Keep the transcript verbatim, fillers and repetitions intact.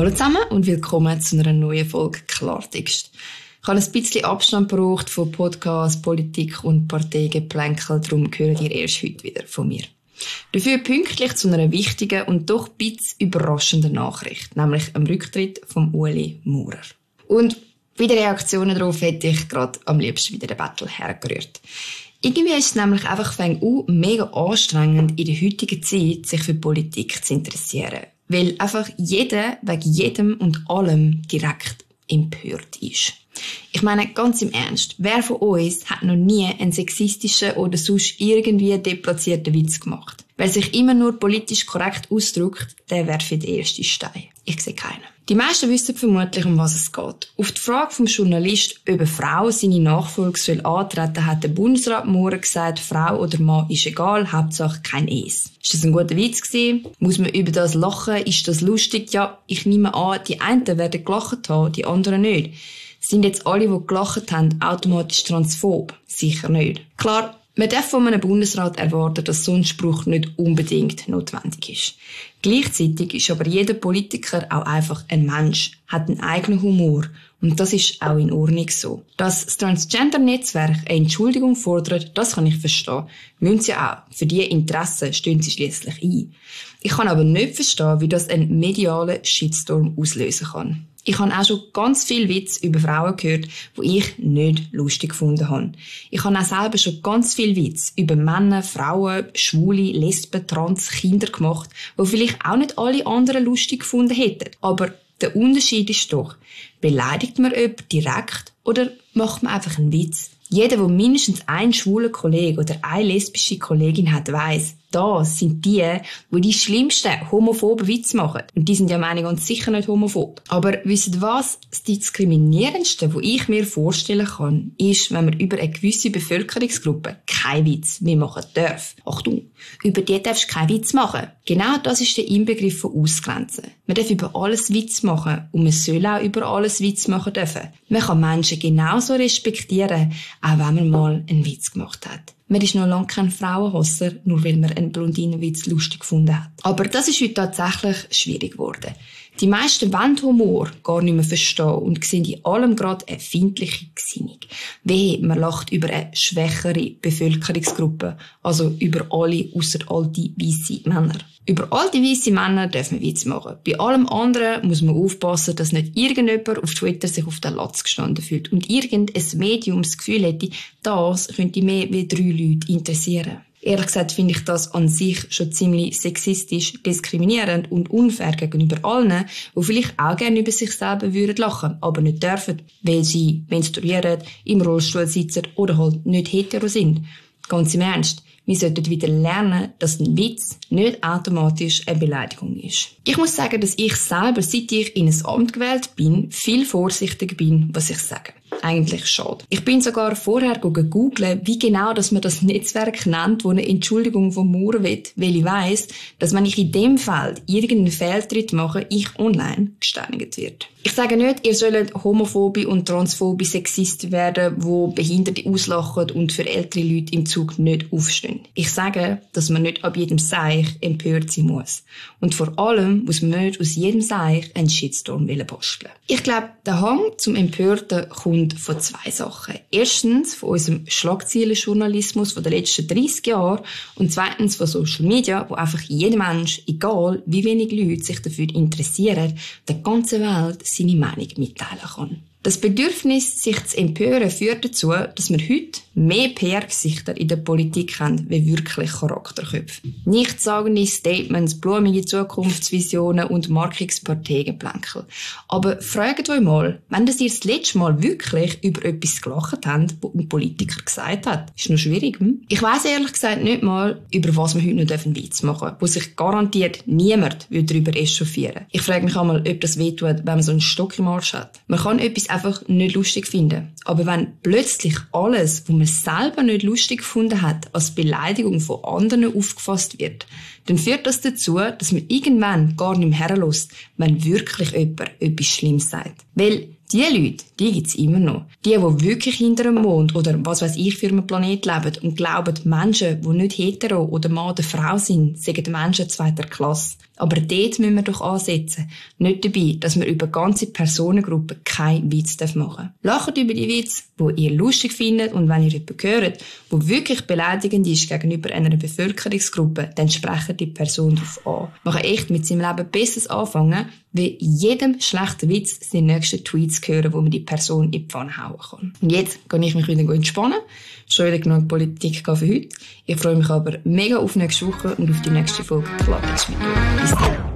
Hallo zusammen und willkommen zu einer neuen Folge Klartext. Ich habe ein bisschen Abstand gebraucht von Podcast, Politik und Parteigeplänkel, darum hören ihr erst heute wieder von mir. Dafür pünktlich zu einer wichtigen und doch ein bisschen überraschenden Nachricht, nämlich am Rücktritt von Ueli Maurer. Und bei den Reaktionen darauf hätte ich gerade am liebsten wieder den Battle hergerührt. Irgendwie ist es nämlich einfach fängt an, mega anstrengend in der heutigen Zeit, sich für Politik zu interessieren. Weil einfach jeder wegen jedem und allem direkt empört ist. Ich meine, ganz im Ernst, wer von uns hat noch nie einen sexistischen oder sonst irgendwie deplatzierten Witz gemacht? Wer sich immer nur politisch korrekt ausdrückt, der werfe den ersten Stein. Ich sehe keinen. Die meisten wissen vermutlich, um was es geht. Auf die Frage vom Journalist, ob eine Frau seine Nachfolge soll antreten, hat der Bundesrat Maurer gesagt, Frau oder Mann ist egal, Hauptsache kein Es. Ist das ein guter Witz gewesen? Muss man über das lachen? Ist das lustig? Ja, ich nehme an, die einen werden gelacht haben, die anderen nicht. Sind jetzt alle, die gelacht haben, automatisch transphob? Sicher nicht. Klar, man darf von einem Bundesrat erwarten, dass so ein Spruch nicht unbedingt notwendig ist. Gleichzeitig ist aber jeder Politiker auch einfach ein Mensch, hat einen eigenen Humor. Und das ist auch in Ordnung so. Dass das Transgender-Netzwerk eine Entschuldigung fordert, das kann ich verstehen. Müssen sie auch. Für diese Interessen stehen sie schliesslich ein. Ich kann aber nicht verstehen, wie das einen medialen Shitstorm auslösen kann. Ich habe auch schon ganz viel Witz über Frauen gehört, die ich nicht lustig gefunden habe. Ich habe auch selber schon ganz viel Witz über Männer, Frauen, Schwule, Lesben, Trans, Kinder gemacht, die vielleicht auch nicht alle anderen lustig gefunden hätten. Aber der Unterschied ist doch, beleidigt man jemanden direkt oder macht man einfach einen Witz? Jeder, der mindestens einen schwulen Kollegen oder eine lesbische Kollegin hat, weiss, das sind die, die die schlimmsten homophoben Witze machen. Und die sind ja meine ganz sicher nicht homophob. Aber wisst ihr was? Das Diskriminierendste, was ich mir vorstellen kann, ist, wenn man über eine gewisse Bevölkerungsgruppe keinen Witz mehr machen darf. Achtung, über die darfst du keinen Witz machen. Genau das ist der Inbegriff von Ausgrenzen. Man darf über alles Witz machen und man soll auch über alles Witz machen dürfen. Man kann Menschen genauso respektieren, auch wenn man mal einen Witz gemacht hat. Man ist noch lange kein Frauenhasser, nur weil man einen Blondinenwitz lustig gefunden hat. Aber das ist heute tatsächlich schwierig geworden. Die meisten wollen Humor gar nicht mehr verstehen und sehen in allem gerade eine feindliche Gesinnung. Wehe, man lacht über eine schwächere Bevölkerungsgruppe, also über alle ausser alte, weisse Männer. Über alte, weisse Männer darf man Witz machen. Bei allem anderen muss man aufpassen, dass nicht irgendjemand auf Twitter sich auf den Latz gestanden fühlt und irgendein Medium das Gefühl hätte, das könnte mehr wie drei Leute interessieren. Ehrlich gesagt finde ich das an sich schon ziemlich sexistisch, diskriminierend und unfair gegenüber allen, die vielleicht auch gerne über sich selber würden lachen, aber nicht dürfen, weil sie menstruieren, im Rollstuhl sitzen oder halt nicht hetero sind. Ganz im Ernst. Wir sollten wieder lernen, dass ein Witz nicht automatisch eine Beleidigung ist. Ich muss sagen, dass ich selber, seit ich in ein Amt gewählt bin, viel vorsichtiger bin, was ich sage. Eigentlich schade. Ich bin sogar vorher googeln, wie genau dass man das Netzwerk nennt, wo eine Entschuldigung von Maurer will, weil ich weiss, dass wenn ich in dem Feld irgendeinen Fehltritt mache, ich online gesteinigt wird. Ich sage nicht, ihr sollt homophobe und transphobe Sexisten werden, die Behinderte auslachen und für ältere Leute im Zug nicht aufstehen. Ich sage, dass man nicht ab jedem Seich empört sein muss. Und vor allem muss man nicht aus jedem Seich einen Shitstorm basteln. Ich glaube, der Hang zum Empörten kommt von zwei Sachen. Erstens von unserem Schlagzeilenjournalismus von den letzten dreissig Jahren und zweitens von Social Media, wo einfach jeder Mensch, egal wie wenig Leute sich dafür interessieren, der ganzen Welt seine Meinung mitteilen kann. Das Bedürfnis, sich zu empören, führt dazu, dass wir heute mehr P R-Gesichter in der Politik haben, wie wirklich Charakterköpfe. Nichtssagende Statements, blumige Zukunftsvisionen und markiges Parteigeplänkel. Aber fragt euch mal, wenn das ihr das letzte Mal wirklich über etwas gelacht habt, was ein Politiker gesagt hat. Ist noch schwierig, hm? Ich weiss ehrlich gesagt nicht mal, über was wir heute noch einen Witz machen dürfen, wo sich garantiert niemand darüber echauffieren. Ich frage mich einmal, ob das wehtut, wenn man so einen Stock im Arsch hat. Man kann etwas einfach nicht lustig finden. Aber wenn plötzlich alles, was man selber nicht lustig gefunden hat, als Beleidigung von anderen aufgefasst wird, dann führt das dazu, dass man irgendwann gar nicht mehr herlässt, wenn wirklich jemand etwas Schlimmes sagt. Weil Die Leute, die gibt's immer noch. Die, die wirklich hinter dem Mond oder was weiß ich für einen Planet leben und glauben, Menschen, die nicht hetero oder Mann oder Frau sind, seien Menschen zweiter Klasse. Aber dort müssen wir doch ansetzen. Nicht dabei, dass wir über ganze Personengruppen keinen Witz machen dürfen. Lacht über die Witze, die ihr lustig findet, und wenn ihr jemanden hört, der wirklich beleidigend ist gegenüber einer Bevölkerungsgruppe, dann sprecht die Person darauf an. Man kann echt mit seinem Leben Besseres anfangen, wie in jedem schlechten Witz die nächsten Tweets hören, wo man die Person in die Pfanne hauen kann. Und jetzt kann ich mich wieder entspannen. Schon wieder genug Politik für heute. Ich freue mich aber mega auf nächste Woche und auf die nächste Folge Klartext mit euch. Bis dann.